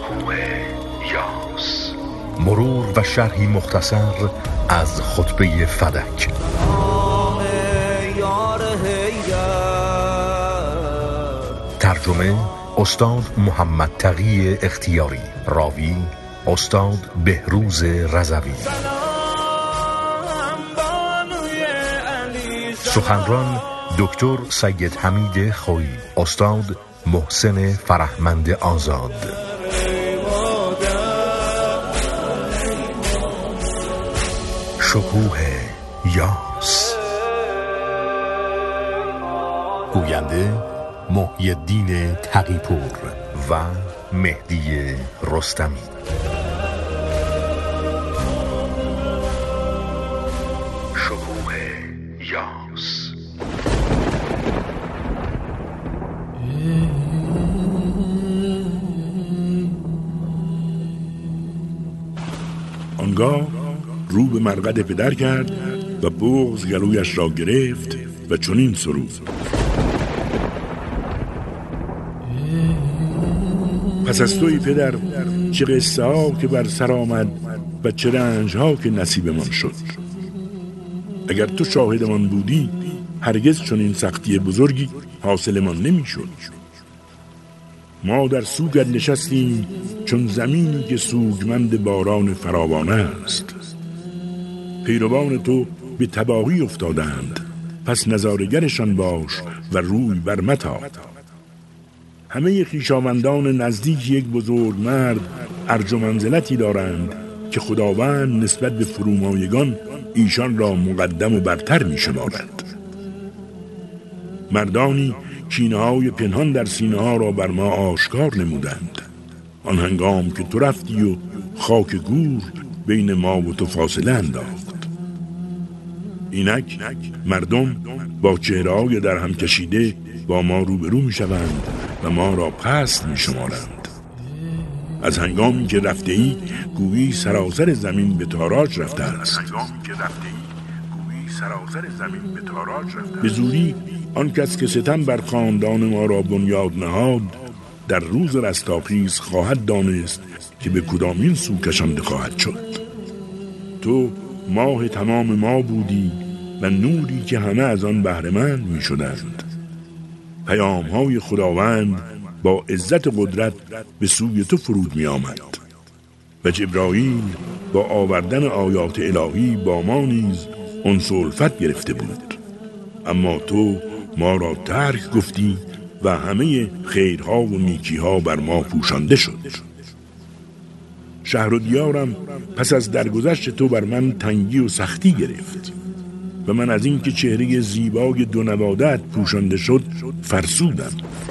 شکوه یاس، مرور و شرحی مختصر از خطبه فدک. ترجمه استاد محمد تقی اختیاری، راوی استاد بهروز رضوی، سخنران دکتر سید حمید خویی، استاد محسن فرهمند آزاد. شکوه یاس. گوینده محی الدین تقی‌پور و مهدی رستمی. شکوه یاس. آنگاه رو به مرقد پدر کرد و بغض گلویش را گرفت و چنین سرود: پس از توی پدر چه قصه ها که بر سر آمد و چه رنج ها که نصیبمان شد. اگر تو شاهدمان بودی هرگز چنین سختی بزرگی حاصلمان نمی شد. ما در سوگت نشستیم چون زمینی که سوگمند باران فراوانه است. پیروان تو به تباهی افتادند، پس نظاره‌گرشان باش و روی بر متاب. همه خویشاوندان نزدیک یک بزرگ مرد ارج و منزلتی دارند که خداوند نسبت به فرومایگان ایشان را مقدم و برتر می شمارد. مردانی کینه‌های پنهان در سینه ها را بر ما آشکار نمودند. آن هنگام که تو رفتی و خاک گور بین ما و تو فاصله انداخت. اینک مردم با چهره‌های در هم کشیده با ما روبرو می شوند و ما را پست می شمارند. از هنگامی که رفته ای گویی سراسر زمین به تاراج رفته است. به زودی آن کس که ستم بر خاندان ما را بنیاد نهاد در روز رستاخیز خواهد دانست که به کدامین سو کشانده خواهد شد. تو ماه تمام ما بودی و نوری که همه از آن بهره‌مند می شدند. پیام‌های خداوند با عزت قدرت به سوی تو فرود می آمد و جبرائیل با آوردن آیات الهی با ما نیز انس و الفت گرفته بود. اما تو ما را ترک گفتی و همه خیرها و نیکیها بر ما پوشانده شد. شهر و دیارم پس از درگذشت تو بر من تنگی و سختی گرفت و من از این که چهره زیبای دو نوادت پوشانده شد فرسودم.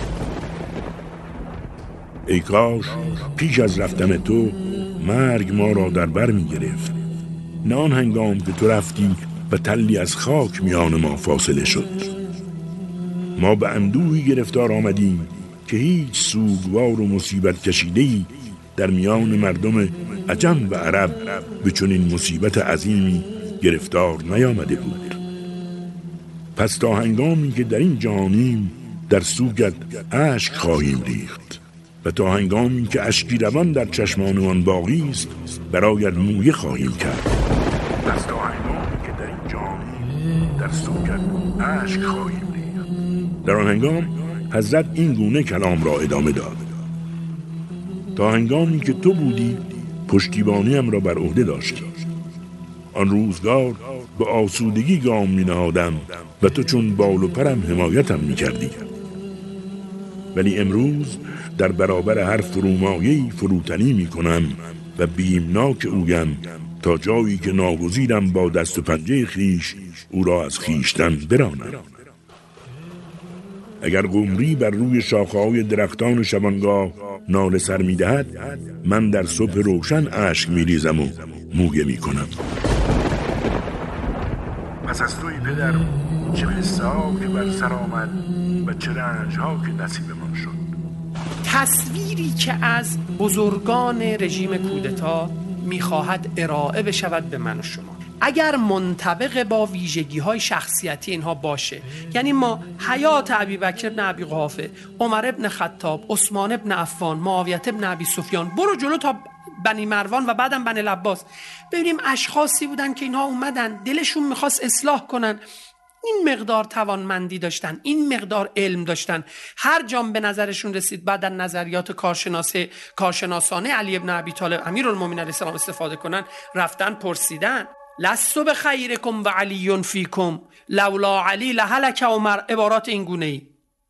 ای کاش پیش از رفتن تو مرگ ما را در بر می گرفت، نه آن هنگام که تو رفتی و تلی از خاک میان ما فاصله شد. ما به اندوهی گرفتار آمدیم که هیچ سوگوار و مصیبت کشیده‌ای در میان مردم عجم و عرب به چنین مصیبت عظیمی گرفتار نیامده بود. پس تا هنگامی که در این جهانیم در سوگت اشک خواهیم ریخت و تا هنگامی که اشکی روان در چشمانمان باقی است برایت مویه خواهیم کرد. پس تا هنگامی که در این جهانیم در سوگت اشک خواهیم ریخت. در آن هنگام حضرت این گونه کلام را ادامه داد: تا هنگامی که تو بودی پشتیبانیم را بر عهده داشتی. آن روزگار به آسودگی گام می نهادم و تو چون بال و پرم حمایتم می کردی. ولی امروز در برابر هر فرومایه‌ای فروتنی می کنم و بیمناک اویم تا جایی که ناگزیرم با دست و پنجه خیش او را از خیشتن برانم. اگر قمری بر روی شاخه‌های درختان شبانگاه ناله سر می دهد، من در صبح روشن اشک می ریزم و مویه می کنم. پس از توی پدر چه قصه ها که بر سر آمد و چه رنج ها که نصیبمان شد. تصویری که از بزرگان رژیم کودتا میخواهد ارائه بشود به من و شما. اگر منطبق با ویژگی‌های شخصیتی اینها باشه، یعنی ما حیات ابوبکر ابن ابی قحافه، عمر ابن خطاب، عثمان ابن عفان، معاویه ابن ابی سفیان، برو جلو تا بنی مروان و بعدم بنی العباس، ببینیم اشخاصی بودن که اینها اومدن دلشون میخواست اصلاح کنن، این مقدار توانمندی داشتن، این مقدار علم داشتن، هر جام به نظرشون رسید بعد از نظریات کارشناسانه علی ابن ابی طالب امیرالمومنین علیه السلام استفاده کنن، رفتن پرسیدن لست بخیرکم و علی فیکم لولا علی لهلک عمر، عبارات این گونه ای،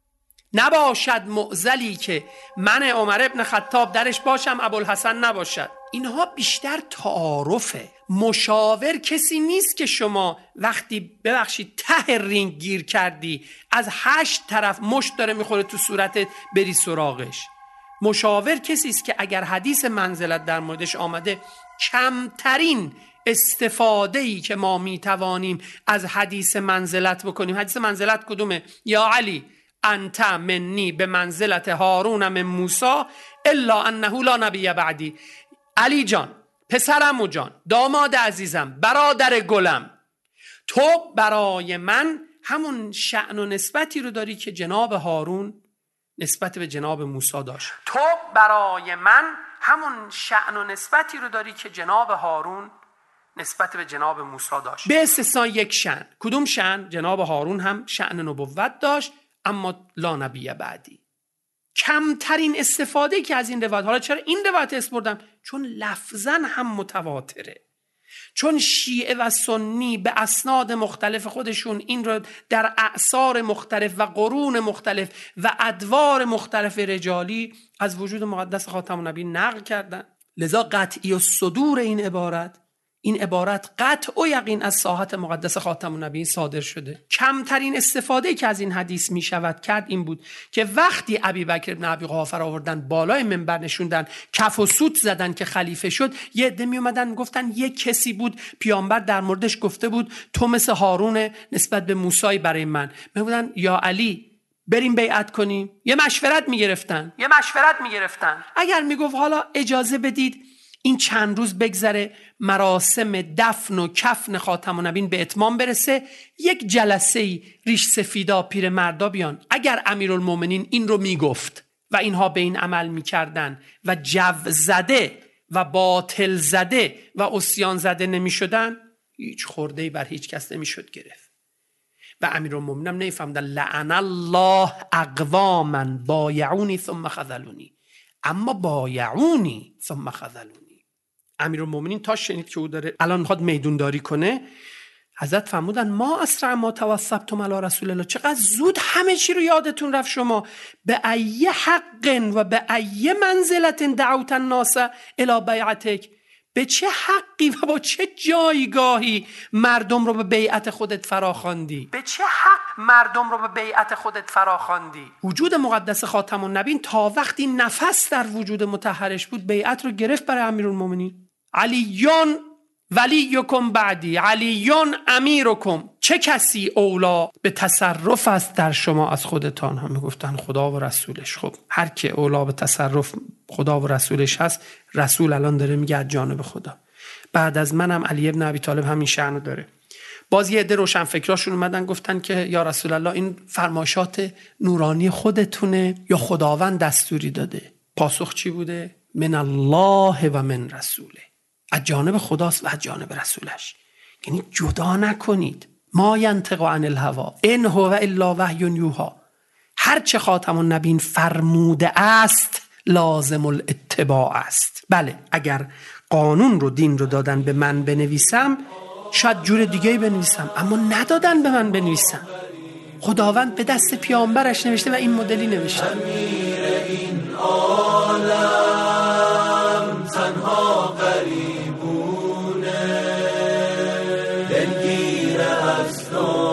نباشد معضلی که من عمر ابن خطاب درش باشم ابوالحسن نباشد. اینها بیشتر تعارفه. مشاور کسی نیست که شما وقتی ببخشید ته رینگ گیر کردی از 8 طرف مشت داره میخوره تو صورتت بری سراغش. مشاور کسی است که اگر حدیث منزلت در موردش آمده، کمترین استفاده‌ای که ما میتوانیم از حدیث منزلت بکنیم، حدیث منزلت کدومه؟ یا علی انت منی به منزلت هارون من موسی الا انه لا نبی بعدی. علی جان، پسرم و جان، داماد عزیزم، برادر گلم، تو برای من همون شأن و نسبتی رو داری که جناب هارون نسبت به جناب موسی داشت. تو برای من همون شأن و نسبتی رو داری که جناب هارون نسبت به جناب موسی داشت، به استثنای یک شأن. کدوم شأن؟ جناب هارون هم شأن نبوت داشت اما لا نبی بعدی. کمترین استفاده که از این روایت، حالا چرا این روایت اسپردم؟ چون لفظاً هم متواتره، چون شیعه و سنی به اسناد مختلف خودشون این رو در اعصار مختلف و قرون مختلف و ادوار مختلف رجالی از وجود مقدس خاتم النبیین نقل کردن. لذا قطعی الصدور این عبارت قطع و یقین از ساحت مقدس خاتم النبیین صادر شده. کمترین استفاده که از این حدیث می شود کرد این بود که وقتی ابوبکر ابن ابی قحافه را آوردن بالای منبر نشوندن، کف و سوت زدن که خلیفه شد، یه عده می اومدن گفتن یه کسی بود پیامبر در موردش گفته بود تو مثل هارون نسبت به موسی برای من. می گفتن یا علی بریم بیعت کنیم. یه مشورت می گرفتن. اگر می گفت حالا اجازه بدید این چند روز بگذره، مراسم دفن و کفن خاتم النبیین به اتمام برسه، یک جلسه‌ای ریش سفیدا پیر مردا بیان. اگر امیرالمومنین این رو میگفت و اینها به این عمل میکردن و جو زده و باطل زده و عصیان زده نمیشدن، هیچ خورده‌ای بر هیچ کس نمیشد گرفت. و امیرالمومنین هم نمیفهمدن لعن الله اقواما بایعونی ثم خذلونی، اما بایعونی ثم خذلونی. امیرالمومنین تا شنید که او داره الان میخواد میدونداری کنه، حضرت فرمودن ما اسرع ما توسبتم علی رسول الله، چقدر زود همه چی رو یادتون رفت شما. به ای حق و به ای منزلت دعوت الناس الی بیعتک، به چه حقی و با چه جایگاهی مردم رو به بیعت خودت فراخواندی؟ وجود مقدس خاتم النبیین تا وقتی نفس در وجود مطهرش بود بیعت رو گرفت برای امیرالمومنین. علیون ولیکم بعدی، علیون امیرکم، چه کسی اولا به تصرف است در شما از خودتان؟ هم میگفتن خدا و رسولش. خب هر که اولا به تصرف خدا و رسولش هست، رسول الان داره میگه از جانب خدا. بعد از منم علی ابن ابی طالب همین شأنو داره. باز یه عده روشن فکراشون اومدن گفتن که یا رسول الله این فرمایشات نورانی خودتونه یا خداوند دستوری داده؟ پاسخ چی بوده؟ من الله و من رسوله، از جانب خداست و از جانب رسولش. یعنی جدا نکنید. ما ینطق عن الهوی ان هو الا وحی یوحی، هر چه خاتم النبیین فرموده است لازم الاتباع است. بله اگر قانون رو دین رو دادن به من بنویسم شاید جور دیگه‌ای بنویسم، اما ندادن به من بنویسم. خداوند به دست پیامبرش نوشته و این مدلی نوشته. این عالم تنها غریبونه، دلگیر از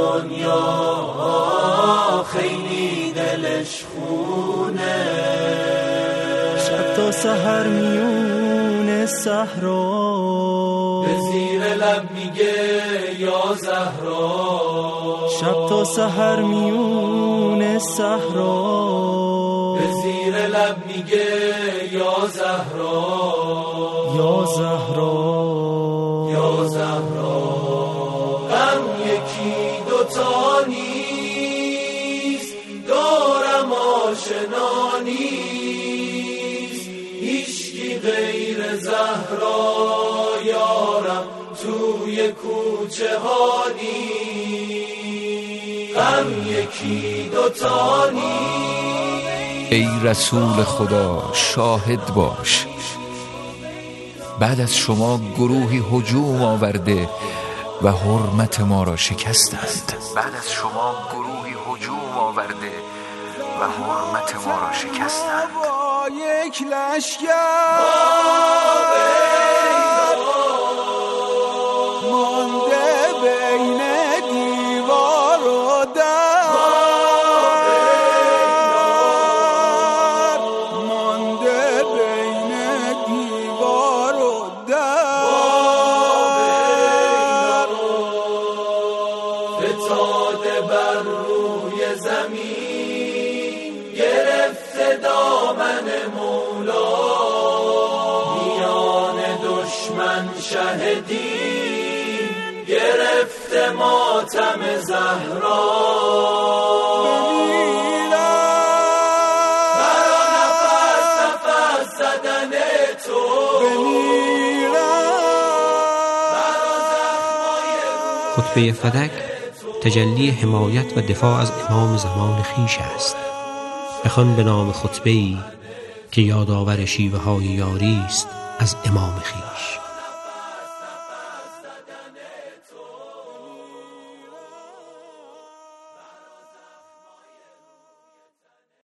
دنیا خیلی دلش خونه، شب تا سحر میونه صحرا به زیر لب میگه یا زهرا، شب تا سحر میونه صحرا به زیر لب میگه یا زهرا، یا زهرا، یا زهرا. زهرا یارم توی کوچه ها غم یکی دوتا ای رسول خدا شاهد باش، بعد از شما گروهی هجوم آورده و حرمت ما را شکستند. بعد از شما گروهی هجوم آورده و حرمت ما را شکستند. یک لشکر مانده بین دیوار و در، مانده بین دیوار و در، فتاده بر روی زمین گرفته دامن مولا، میان دشمن شهدی گرفته ماتم زهرا. برا نفس زدن تو خطبه فدک تجلی حمایت و دفاع از امام زمان خیش است. بخوان به نام خطبه‌ای که یادآور شیوه های یاری است از امام خیش.